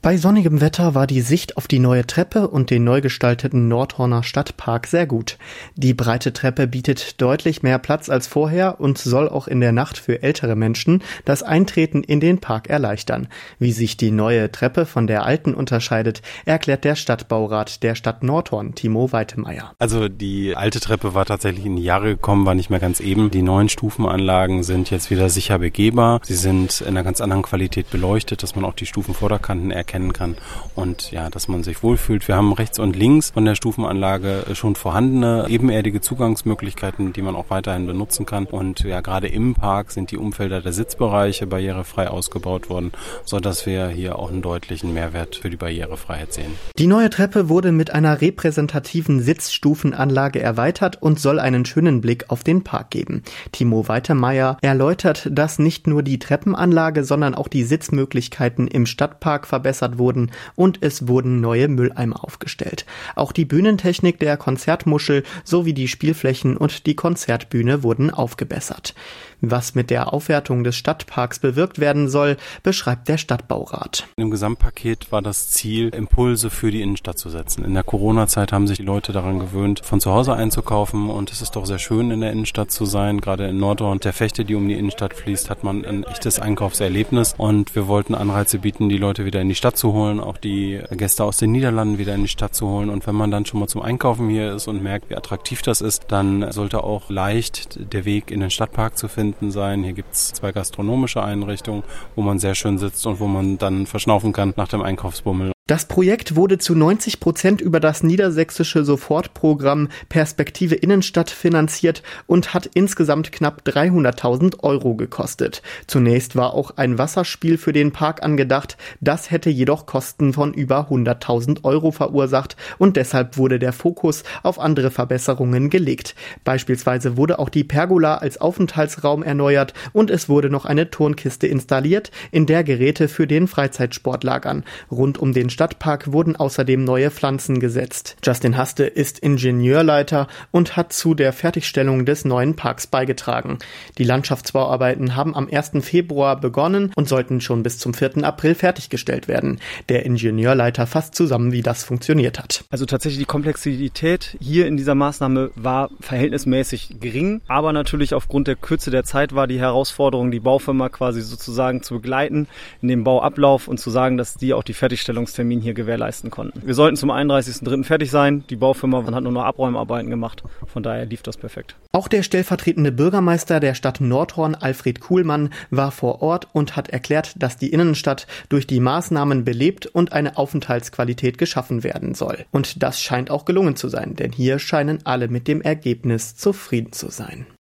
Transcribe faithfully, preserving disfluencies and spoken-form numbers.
Bei sonnigem Wetter war die Sicht auf die neue Treppe und den neu gestalteten Nordhorner Stadtpark sehr gut. Die breite Treppe bietet deutlich mehr Platz als vorher und soll auch in der Nacht für ältere Menschen das Eintreten in den Park erleichtern. Wie sich die neue Treppe von der alten unterscheidet, erklärt der Stadtbaurat der Stadt Nordhorn, Timo Weitemeyer. Also die alte Treppe war tatsächlich in die Jahre gekommen, war nicht mehr ganz eben. Die neuen Stufenanlagen sind jetzt wieder sicher begehbar. Sie sind in einer ganz anderen Qualität beleuchtet, dass man auch die Stufenvorderkanten erkennt kann und ja, dass man sich wohlfühlt. Wir haben rechts und links von der Stufenanlage schon vorhandene ebenerdige Zugangsmöglichkeiten, die man auch weiterhin benutzen kann. Und ja, gerade im Park sind die Umfelder der Sitzbereiche barrierefrei ausgebaut worden, sodass wir hier auch einen deutlichen Mehrwert für die Barrierefreiheit sehen. Die neue Treppe wurde mit einer repräsentativen Sitzstufenanlage erweitert und soll einen schönen Blick auf den Park geben. Timo Weitemeyer erläutert, dass nicht nur die Treppenanlage, sondern auch die Sitzmöglichkeiten im Stadtpark verbessert wurden und es wurden neue Mülleimer aufgestellt. Auch die Bühnentechnik der Konzertmuschel sowie die Spielflächen und die Konzertbühne wurden aufgebessert. Was mit der Aufwertung des Stadtparks bewirkt werden soll, beschreibt der Stadtbaurat. Im Gesamtpaket war das Ziel, Impulse für die Innenstadt zu setzen. In der Corona-Zeit haben sich die Leute daran gewöhnt, von zu Hause einzukaufen und es ist doch sehr schön, in der Innenstadt zu sein. Gerade in Nordhorn, der Fechte, die um die Innenstadt fließt, hat man ein echtes Einkaufserlebnis und wir wollten Anreize bieten, die Leute wieder in die Stadt zu holen, auch die Gäste aus den Niederlanden wieder in die Stadt zu holen. Und wenn man dann schon mal zum Einkaufen hier ist und merkt, wie attraktiv das ist, dann sollte auch leicht der Weg in den Stadtpark zu finden sein. Hier gibt es zwei gastronomische Einrichtungen, wo man sehr schön sitzt und wo man dann verschnaufen kann nach dem Einkaufsbummel. Das Projekt wurde zu neunzig Prozent über das niedersächsische Sofortprogramm Perspektive Innenstadt finanziert und hat insgesamt knapp dreihunderttausend Euro gekostet. Zunächst war auch ein Wasserspiel für den Park angedacht, das hätte jedoch Kosten von über hunderttausend Euro verursacht und deshalb wurde der Fokus auf andere Verbesserungen gelegt. Beispielsweise wurde auch die Pergola als Aufenthaltsraum erneuert und es wurde noch eine Turnkiste installiert, in der Geräte für den Freizeitsport lagern. Rund um den Stadtpark wurden außerdem neue Pflanzen gesetzt. Justin Haste ist Ingenieurleiter und hat zu der Fertigstellung des neuen Parks beigetragen. Die Landschaftsbauarbeiten haben am ersten Februar begonnen und sollten schon bis zum vierten April fertiggestellt werden. Der Ingenieurleiter fasst zusammen, wie das funktioniert hat. Also tatsächlich die Komplexität hier in dieser Maßnahme war verhältnismäßig gering, aber natürlich aufgrund der Kürze der Zeit war die Herausforderung, die Baufirma quasi sozusagen zu begleiten in dem Bauablauf und zu sagen, dass die auch die Fertigstellungstermine hier gewährleisten konnten. Wir sollten zum einunddreißigsten dritten fertig sein. Die Baufirma hat nur noch Abräumarbeiten gemacht. Von daher lief das perfekt. Auch der stellvertretende Bürgermeister der Stadt Nordhorn, Alfred Kuhlmann, war vor Ort und hat erklärt, dass die Innenstadt durch die Maßnahmen belebt und eine Aufenthaltsqualität geschaffen werden soll. Und das scheint auch gelungen zu sein, denn hier scheinen alle mit dem Ergebnis zufrieden zu sein.